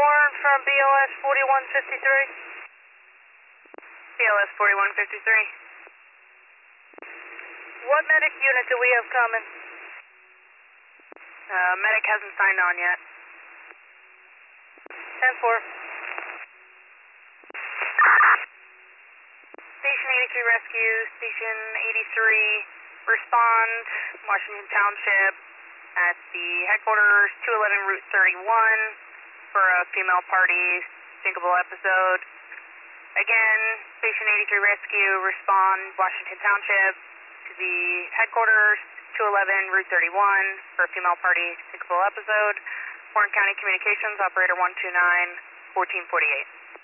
Warren from BLS 4153. BLS 4153. What medic unit do we have coming? Medic hasn't signed on yet. 10-4. Station 83 Rescue, Station 83, respond, Washington Township, at the headquarters, 211 Route 31, for a female party syncable episode. Again, Station 83 Rescue, respond, Washington Township, to the headquarters, 211 Route 31, for a female party syncable episode. Warren County Communications, Operator 129, 1448.